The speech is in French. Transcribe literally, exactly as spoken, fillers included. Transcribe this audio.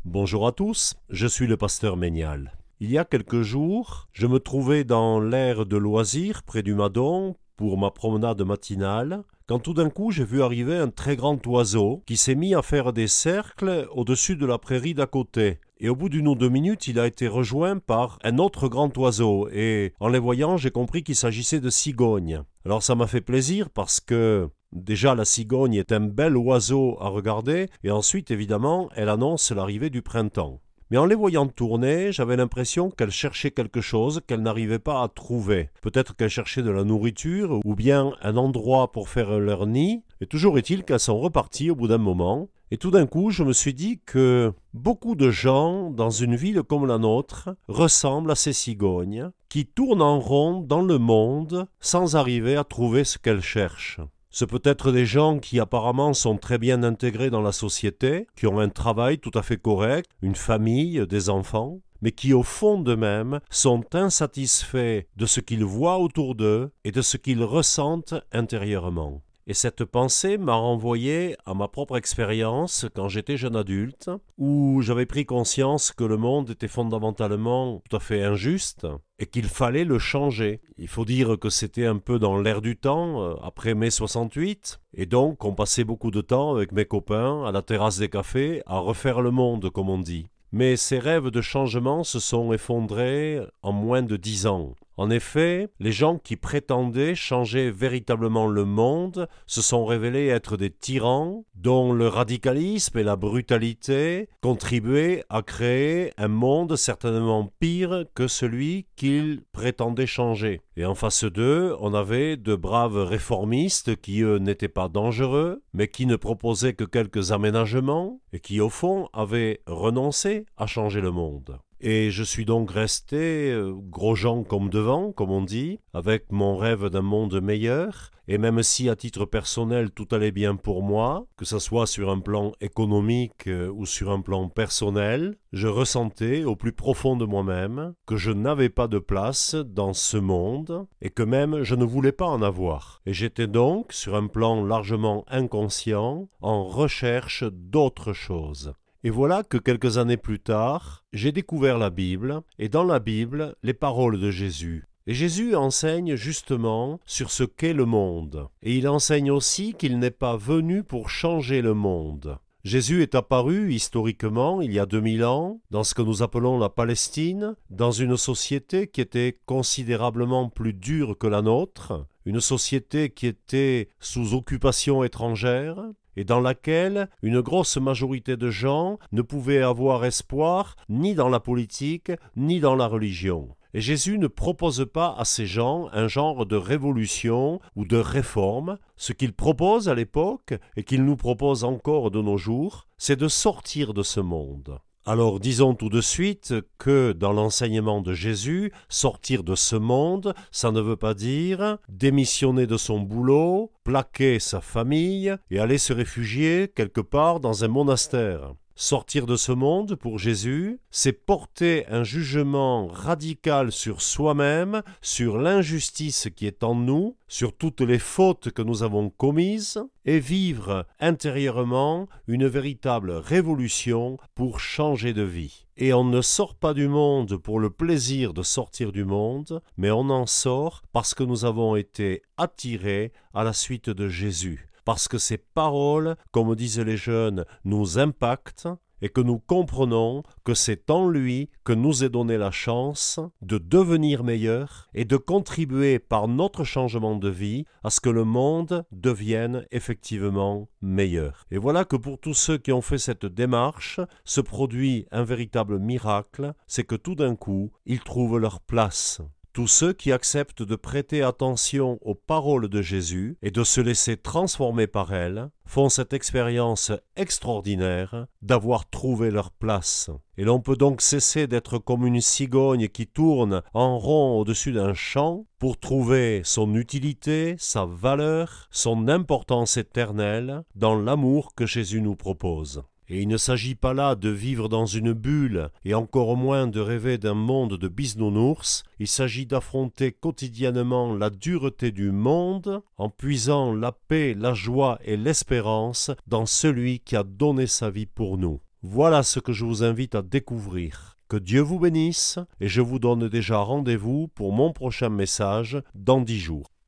Bonjour à tous, je suis le pasteur Ménial. Il y a quelques jours, je me trouvais dans l'aire de loisirs près du Madon pour ma promenade matinale, quand tout d'un coup j'ai vu arriver un très grand oiseau qui s'est mis à faire des cercles au-dessus de la prairie d'à côté. Et au bout d'une ou deux minutes, il a été rejoint par un autre grand oiseau, et en les voyant, j'ai compris qu'il s'agissait de cigognes. Alors ça m'a fait plaisir parce que déjà, la cigogne est un bel oiseau à regarder, et ensuite, évidemment, elle annonce l'arrivée du printemps. Mais en les voyant tourner, j'avais l'impression qu'elles cherchaient quelque chose qu'elles n'arrivaient pas à trouver. Peut-être qu'elles cherchaient de la nourriture, ou bien un endroit pour faire leur nid, et toujours est-il qu'elles sont reparties au bout d'un moment. Et tout d'un coup, je me suis dit que beaucoup de gens, dans une ville comme la nôtre, ressemblent à ces cigognes, qui tournent en rond dans le monde sans arriver à trouver ce qu'elles cherchent. Ce peut être des gens qui apparemment sont très bien intégrés dans la société, qui ont un travail tout à fait correct, une famille, des enfants, mais qui au fond d'eux-mêmes sont insatisfaits de ce qu'ils voient autour d'eux et de ce qu'ils ressentent intérieurement. Et cette pensée m'a renvoyé à ma propre expérience quand j'étais jeune adulte, où j'avais pris conscience que le monde était fondamentalement tout à fait injuste et qu'il fallait le changer. Il faut dire que c'était un peu dans l'air du temps, après mai soixante-huit, et donc on passait beaucoup de temps avec mes copains à la terrasse des cafés à refaire le monde, comme on dit. Mais ces rêves de changement se sont effondrés en moins de dix ans. En effet, les gens qui prétendaient changer véritablement le monde se sont révélés être des tyrans dont le radicalisme et la brutalité contribuaient à créer un monde certainement pire que celui qu'ils prétendaient changer. Et en face d'eux, on avait de braves réformistes qui, eux, n'étaient pas dangereux, mais qui ne proposaient que quelques aménagements et qui, au fond, avaient renoncé à changer le monde. Et je suis donc resté euh, gros Jean comme devant, comme on dit, avec mon rêve d'un monde meilleur, et même si à titre personnel tout allait bien pour moi, que ce soit sur un plan économique euh, ou sur un plan personnel, je ressentais au plus profond de moi-même que je n'avais pas de place dans ce monde, et que même je ne voulais pas en avoir. Et j'étais donc, sur un plan largement inconscient, en recherche d'autre chose. Et voilà que quelques années plus tard, j'ai découvert la Bible, et dans la Bible, les paroles de Jésus. Et Jésus enseigne justement sur ce qu'est le monde. Et il enseigne aussi qu'il n'est pas venu pour changer le monde. Jésus est apparu historiquement il y a deux mille ans dans ce que nous appelons la Palestine, dans une société qui était considérablement plus dure que la nôtre, une société qui était sous occupation étrangère, et dans laquelle une grosse majorité de gens ne pouvaient avoir espoir ni dans la politique, ni dans la religion. Et Jésus ne propose pas à ces gens un genre de révolution ou de réforme. Ce qu'il propose à l'époque, et qu'il nous propose encore de nos jours, c'est de sortir de ce monde. Alors disons tout de suite que dans l'enseignement de Jésus, sortir de ce monde, ça ne veut pas dire démissionner de son boulot, plaquer sa famille et aller se réfugier quelque part dans un monastère. Sortir de ce monde, pour Jésus, c'est porter un jugement radical sur soi-même, sur l'injustice qui est en nous, sur toutes les fautes que nous avons commises, et vivre intérieurement une véritable révolution pour changer de vie. Et on ne sort pas du monde pour le plaisir de sortir du monde, mais on en sort parce que nous avons été attirés à la suite de Jésus. Parce que ces paroles, comme disent les jeunes, nous impactent et que nous comprenons que c'est en lui que nous est donnée la chance de devenir meilleurs et de contribuer par notre changement de vie à ce que le monde devienne effectivement meilleur. Et voilà que pour tous ceux qui ont fait cette démarche, se produit un véritable miracle, c'est que tout d'un coup, ils trouvent leur place. Tous ceux qui acceptent de prêter attention aux paroles de Jésus et de se laisser transformer par elles font cette expérience extraordinaire d'avoir trouvé leur place. Et l'on peut donc cesser d'être comme une cigogne qui tourne en rond au-dessus d'un champ pour trouver son utilité, sa valeur, son importance éternelle dans l'amour que Jésus nous propose. Et il ne s'agit pas là de vivre dans une bulle et encore moins de rêver d'un monde de bisounours, il s'agit d'affronter quotidiennement la dureté du monde en puisant la paix, la joie et l'espérance dans celui qui a donné sa vie pour nous. Voilà ce que je vous invite à découvrir. Que Dieu vous bénisse et je vous donne déjà rendez-vous pour mon prochain message dans dix jours.